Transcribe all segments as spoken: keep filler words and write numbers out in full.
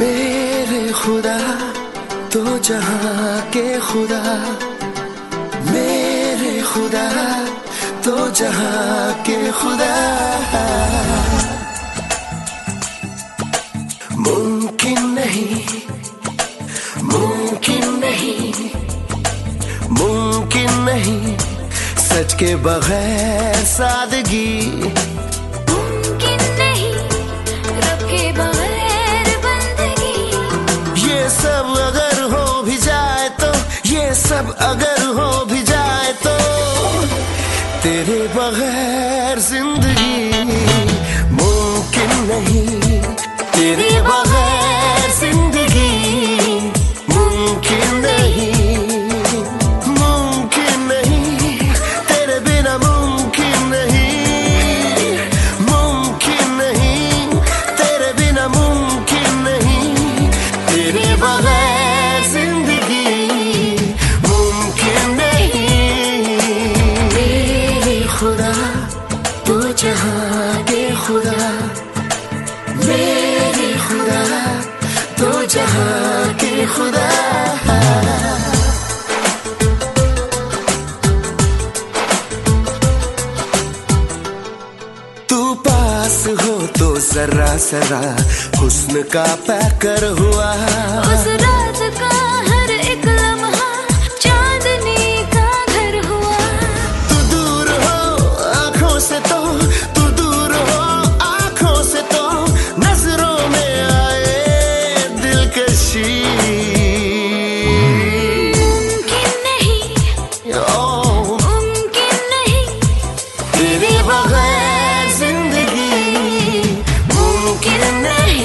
मेरे खुदा तो जहां के खुदा, मेरे खुदा तो जहां के खुदा। मुमकिन नहीं, मुमकिन नहीं, मुमकिन नहीं सच के बगैर सादगी। मुमकिन नहीं रब के बगैर बंदगी। ये सब अगर हो भी जाए तो, ये सब अगर हो भी जाए तो तेरे बगैर जिंदगी मुमकिन नहीं, तेरे बगैर जिंदगी मुमकिन नहीं, मुमकिन नहीं, तेरे बिना मुमकिन नहीं, मुमकिन नहीं, तेरे बिना मुमकिन नहीं, तेरे बगैर जिंदगी मुमकिन नहीं। मेरे खुदा तो जहां के खुदा, मेरे खुदा तो जहां के खुदा। तू पास हो तो जरा जरा हुस्न का पैकर हुआ। उस रात का हर एक लम्हा चांदनी का घर हुआ। तू दूर हो आंखों से तो, तू दूर हो आंखों से तो नजरों में आए दिलकशी। मुमकिन नहीं, ओ मुमकिन नहीं, तेरे बगैर जिंदगी मुमकिन नहीं।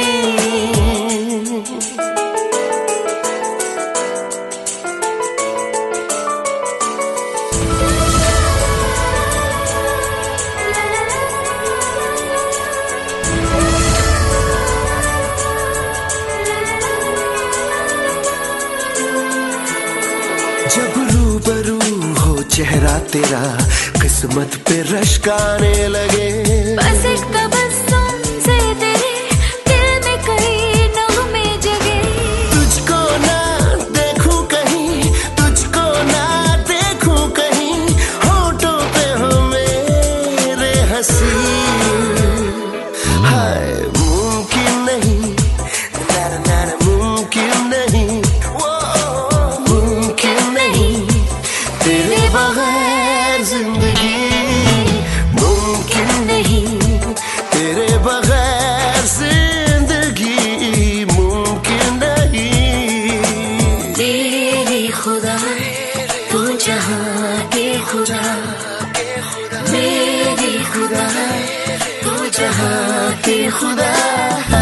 जब रूबरू हो चेहरा तेरा किस्मत पे रश्क आने लगे। बस एक तबस्सुम से तेरे दिल में कई नगमे जगे। तुझको ना देखूं कहीं, तुझको ना देखूं कहीं, होठों पे हो मेरे हंसी। हाय मुमकिन नहीं, ना ना ना मुमकिन नहीं, वो मुमकिन नहीं, तेरे बगैर जिंदगी मुमकिन नहीं, तेरे बगैर जिंदगी मुमकिन नहीं। मेरे खुदा तू जहां के खुदा, मेरे खुदा तू जहां के खुदा।